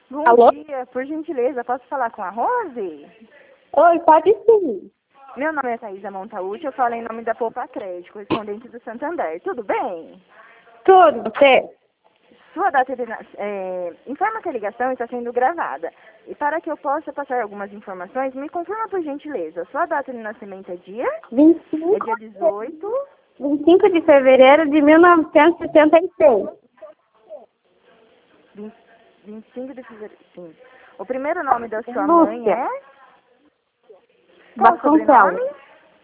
Bom Alô? dia, por gentileza, posso falar com a Rose? Oi, pode sim. Meu nome é Thaisa Montaúti, eu falo em nome da Poupa Crédito, correspondente do Santander. Tudo bem? Tudo, você? Sua data de informa que a ligação está sendo gravada. E para que eu possa passar algumas informações, me confirma por gentileza. Sua data de nascimento é dia? 25, É dia 18, 25 de fevereiro de 1966. 20, 25 de fevereiro. Sim. O primeiro nome da sua mãe Lúcia é? Qual o Vasconcelos. sobrenome?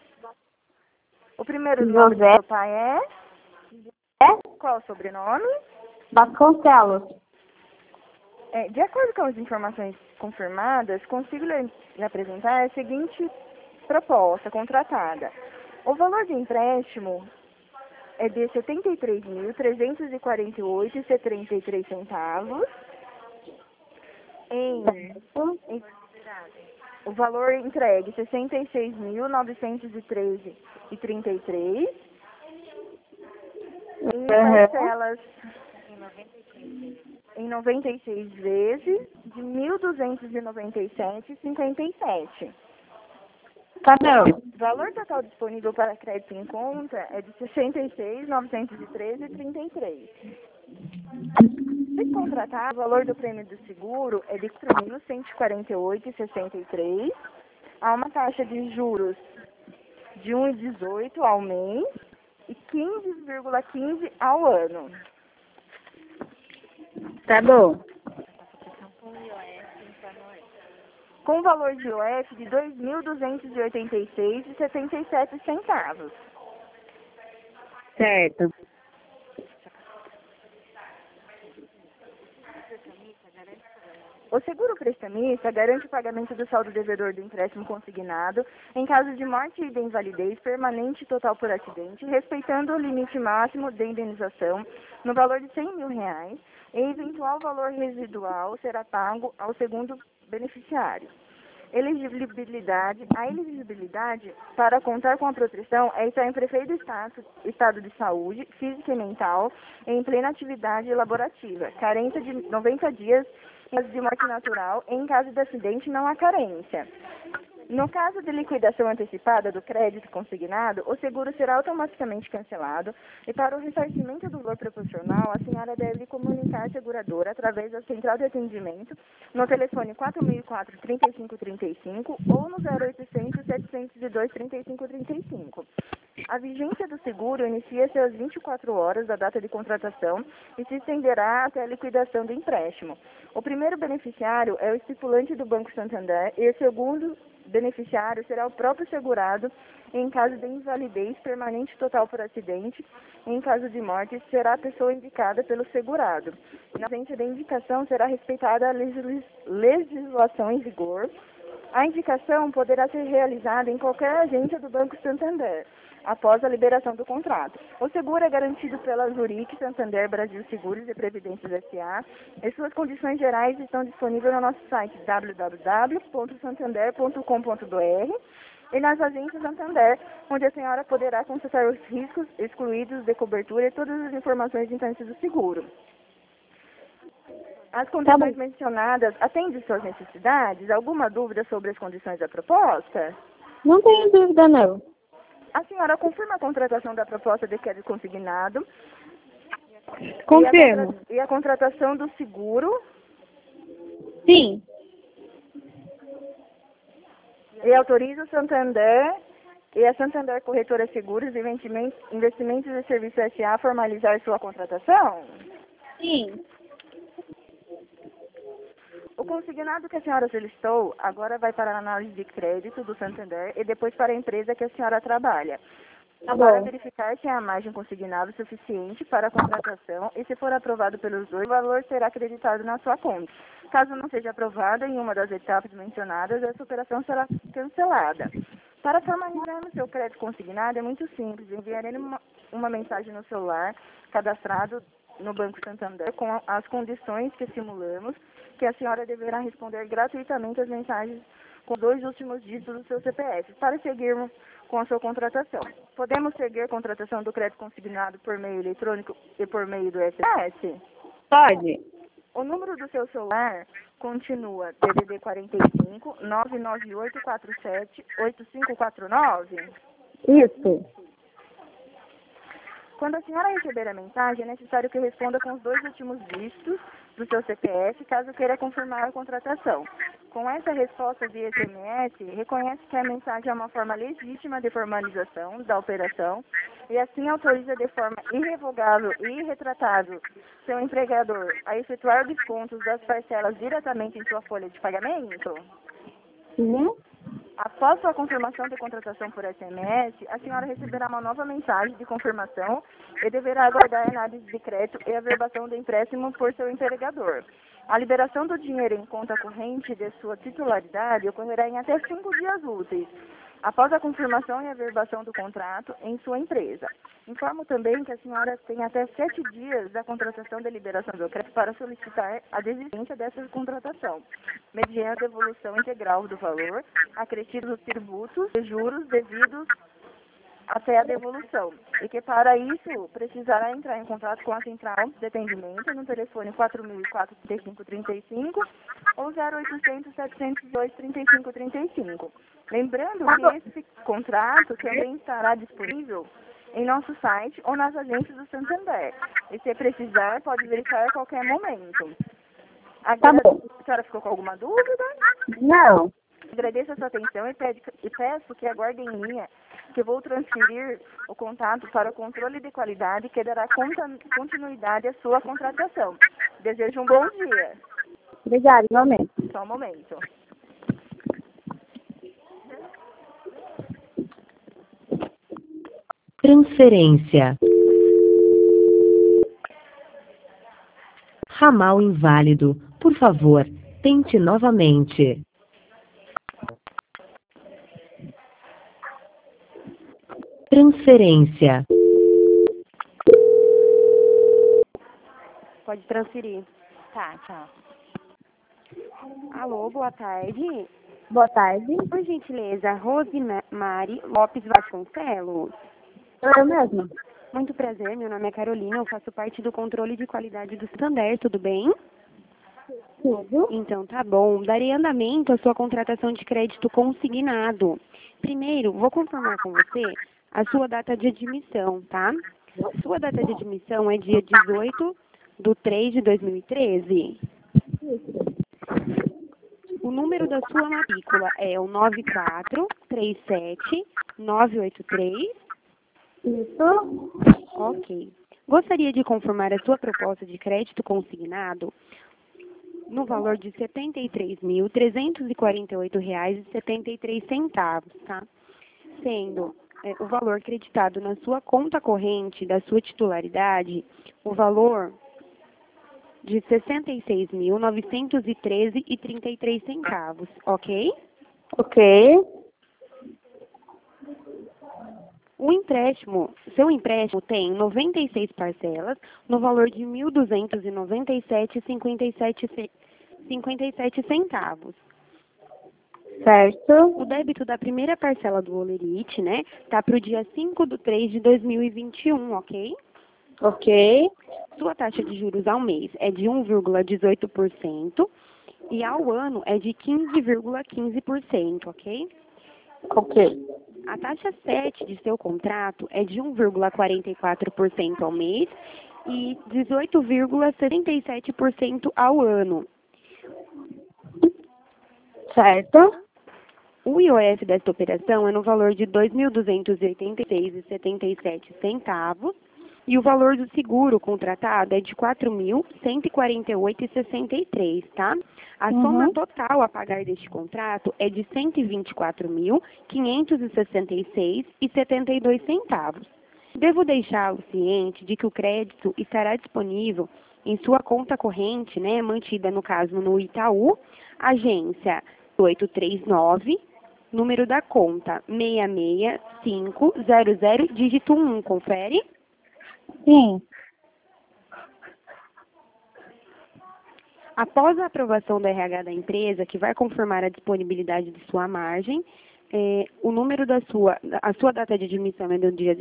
O primeiro nome do José seu pai é? Qual o sobrenome? Vasconcelos. De acordo com as informações confirmadas, consigo lhe apresentar a seguinte proposta contratada. O valor de empréstimo é de R$ 73.348,73 em o valor entregue R$ 66.913,33 em parcelas em 96 vezes de R$ 1.297,57. Tá bom. O valor total disponível para crédito em conta é de R$ 66.913,33. Se contratar, o valor do prêmio do seguro é de R$ 4.148,63. Há uma taxa de juros de 1,18 ao mês e 15,15 ao ano. Tá bom. Com valor de IOF de R$ 2.286,77. Certo. O seguro prestamista garante o pagamento do saldo devedor do empréstimo consignado em caso de morte e de invalidez permanente total por acidente, respeitando o limite máximo de indenização no valor de R$ 100 mil e eventual valor residual será pago ao segundo beneficiário. A elegibilidade para contar com a proteção é estar em perfeito estado de saúde, física e mental, em plena atividade laborativa, carência de 90 dias de morte natural, em caso de acidente não há carência. No caso de liquidação antecipada do crédito consignado, o seguro será automaticamente cancelado e para o ressarcimento do valor proporcional, a senhora deve comunicar a seguradora através da central de atendimento no telefone 4004-3535 ou no 0800-702-3535. A vigência do seguro inicia-se às 24 horas da data de contratação e se estenderá até a liquidação do empréstimo. O primeiro beneficiário é o estipulante do Banco Santander e o segundo beneficiário será o próprio segurado em caso de invalidez permanente total por acidente. Em caso de morte, será a pessoa indicada pelo segurado. Na ausência da indicação, será respeitada a legislação em vigor. A indicação poderá ser realizada em qualquer agência do Banco Santander, após a liberação do contrato. O seguro é garantido pela Zurich Santander Brasil Seguros e Previdências S.A. e suas condições gerais estão disponíveis no nosso site www.santander.com.br e nas agências Santander, onde a senhora poderá consultar os riscos excluídos de cobertura e todas as informações importantes do seguro. As condições mencionadas atendem suas necessidades? Alguma dúvida sobre as condições da proposta? Não tenho dúvida, não. A senhora confirma a contratação da proposta de crédito consignado? Confirmo. E a contratação do seguro? Sim. E autoriza o Santander e a Santander Corretora Seguros e Investimentos e Serviços S.A. a formalizar sua contratação? Sim. O consignado que a senhora solicitou agora vai para a análise de crédito do Santander e depois para a empresa que a senhora trabalha. Tá Para bom. verificar se há margem consignada suficiente para a contratação e se for aprovado pelos dois, o valor será acreditado na sua conta. Caso não seja aprovado em uma das etapas mencionadas, essa operação será cancelada. Para formalizar o seu crédito consignado é muito simples. Enviarei uma mensagem no celular cadastrado no Banco Santander com as condições que simulamos, que a senhora deverá responder gratuitamente as mensagens com 2 últimos dígitos do seu CPF, para seguirmos com a sua contratação. Podemos seguir a contratação do crédito consignado por meio eletrônico e por meio do SMS? Pode. O número do seu celular continua DDD 45 99847 8549? Isso. Quando a senhora receber a mensagem, é necessário que responda com os 2 últimos dígitos do seu CPF, caso queira confirmar a contratação. Com essa resposta via SMS, reconhece que a mensagem é uma forma legítima de formalização da operação e assim autoriza de forma irrevogável e irretratável seu empregador a efetuar descontos das parcelas diretamente em sua folha de pagamento? Sim. Após sua confirmação de contratação por SMS, a senhora receberá uma nova mensagem de confirmação e deverá aguardar a análise de crédito e a verbação do empréstimo por seu empregador. A liberação do dinheiro em conta corrente de sua titularidade ocorrerá em até 5 dias úteis, após a confirmação e a verbação do contrato em sua empresa. Informo também que a senhora tem até 7 dias da contratação de liberação do crédito para solicitar a desistência dessa contratação, mediante a devolução integral do valor, acrescidos os tributos e juros devidos até a devolução, e que para isso precisará entrar em contato com a central de atendimento no telefone 4004-3535 ou 0800-702-3535. Lembrando que esse contrato também estará disponível em nosso site ou nas agências do Santander. E se precisar, pode verificar a qualquer momento. Tá bom. A senhora ficou com alguma dúvida? Não. Agradeço a sua atenção e peço que aguardem em linha, que vou transferir o contato para o controle de qualidade que dará continuidade à sua contratação. Desejo um bom dia. Obrigada, igualmente. Só um momento. Transferência. Ramal inválido. Por favor, tente novamente. Transferência. Pode transferir. Tá, tchau. Alô, boa tarde. Boa tarde. Por gentileza, Rosemary Lopes Vasconcelos. Eu mesma. Muito prazer, meu nome é Carolina, eu faço parte do controle de qualidade do Santander, tudo bem? Tudo. Então, tá bom. Darei andamento à sua contratação de crédito consignado. Primeiro, vou confirmar com você a sua data de admissão, tá? Sua data de admissão é dia 18/3/2013. O número da sua matrícula é o 9437983. Isso. Ok. Gostaria de confirmar a sua proposta de crédito consignado no valor de R$ 73.348,73, tá? Sendo o valor creditado na sua conta corrente da sua titularidade, o valor de R$ 66.913,33, ok? Ok. Seu empréstimo tem 96 parcelas no valor de R$ 1.297,57. Certo. O débito da primeira parcela do Olerite, né, tá para o dia 5/3/2021, ok? Ok. Sua taxa de juros ao mês é de 1,18% e ao ano é de 15,15%, ok? Ok. A taxa 7 de seu contrato é de 1,44% ao mês e 18,77% ao ano. Certo. O IOF desta operação é no valor de R$ 2.286,77 e o valor do seguro contratado é de R$ 4.148,63, tá? A soma total a pagar deste contrato é de R$ 124.566,72. Devo deixá-lo ciente de que o crédito estará disponível em sua conta corrente, né, mantida no caso no Itaú, agência 839, número da conta 66500, dígito 1, confere? Sim. Após a aprovação do RH da empresa, que vai confirmar a disponibilidade de sua margem, o número a sua data de admissão é do dia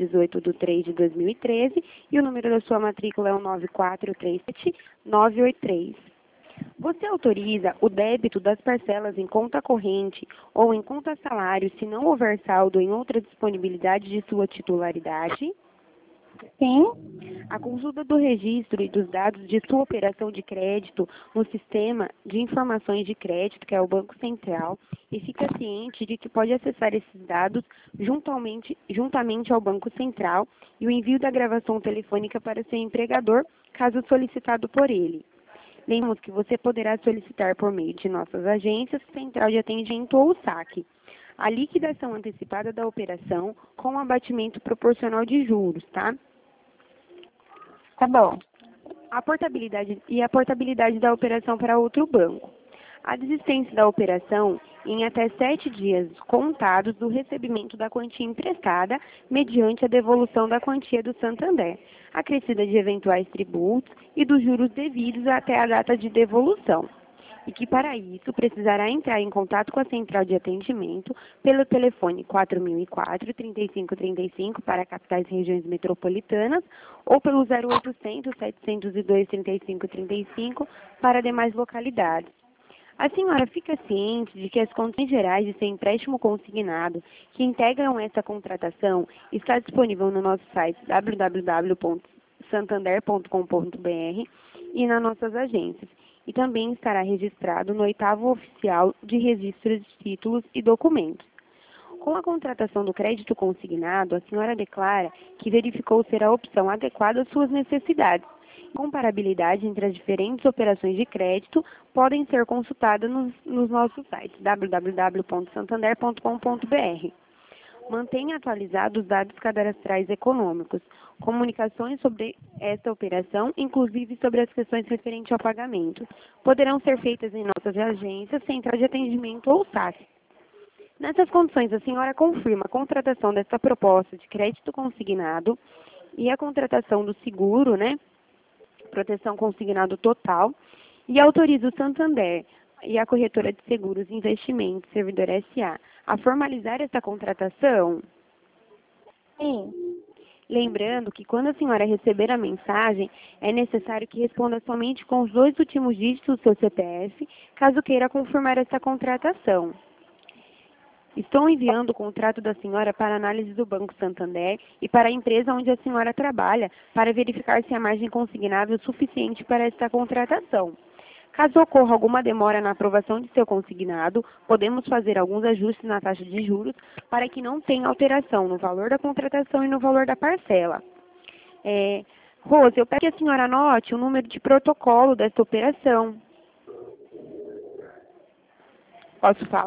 18/3/2013 e o número da sua matrícula é o 9437983. Você autoriza o débito das parcelas em conta corrente ou em conta salário se não houver saldo em outra disponibilidade de sua titularidade? Sim. A consulta do registro e dos dados de sua operação de crédito no Sistema de Informações de Crédito, que é o Banco Central, e fica ciente de que pode acessar esses dados juntamente ao Banco Central e o envio da gravação telefônica para seu empregador, caso solicitado por ele. Lembramos que você poderá solicitar por meio de nossas agências, Central de Atendimento ou SAC, a liquidação antecipada da operação com abatimento proporcional de juros, tá? Tá bom. A portabilidade da operação para outro banco. A desistência da operação em até 7 dias contados do recebimento da quantia emprestada mediante a devolução da quantia do Santander, acrescida de eventuais tributos e dos juros devidos até a data de devolução. E que, para isso, precisará entrar em contato com a Central de Atendimento pelo telefone 4004-3535 para capitais e regiões metropolitanas ou pelo 0800-702-3535 para demais localidades. A senhora fica ciente de que as condições gerais de seu empréstimo consignado que integram essa contratação está disponível no nosso site www.santander.com.br e nas nossas agências. E também estará registrado no 8º Oficial de Registro de Títulos e Documentos. Com a contratação do crédito consignado, a senhora declara que verificou ser a opção adequada às suas necessidades. Comparabilidade entre as diferentes operações de crédito podem ser consultadas nos nossos sites www.santander.com.br. Mantenha atualizados os dados cadastrais econômicos, comunicações sobre esta operação, inclusive sobre as questões referentes ao pagamento, poderão ser feitas em nossas agências, Central de Atendimento ou SAC. Nessas condições, a senhora confirma a contratação desta proposta de crédito consignado e a contratação do seguro, proteção consignado total, e autoriza o Santander e a corretora de seguros e investimentos, Servidor SA, a formalizar essa contratação? Sim. Lembrando que quando a senhora receber a mensagem, é necessário que responda somente com os 2 últimos dígitos do seu CPF, caso queira confirmar essa contratação. Estou enviando o contrato da senhora para análise do Banco Santander e para a empresa onde a senhora trabalha, para verificar se a margem consignável é suficiente para esta contratação. Caso ocorra alguma demora na aprovação de seu consignado, podemos fazer alguns ajustes na taxa de juros para que não tenha alteração no valor da contratação e no valor da parcela. Rose, eu peço que a senhora anote o número de protocolo desta operação. Posso falar?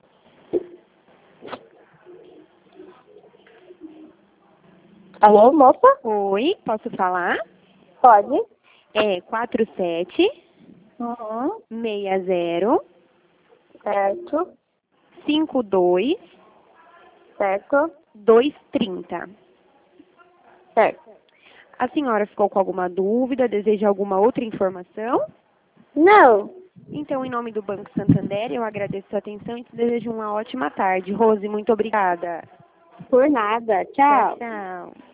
Alô, moça? Oi, posso falar? Pode. É 47 Uhum. 60 Certo. 52 Certo. 230. Certo. A senhora ficou com alguma dúvida? Deseja alguma outra informação? Não. Então, em nome do Banco Santander, eu agradeço a sua atenção e te desejo uma ótima tarde. Rose, muito obrigada. Por nada. Tchau. Tchau.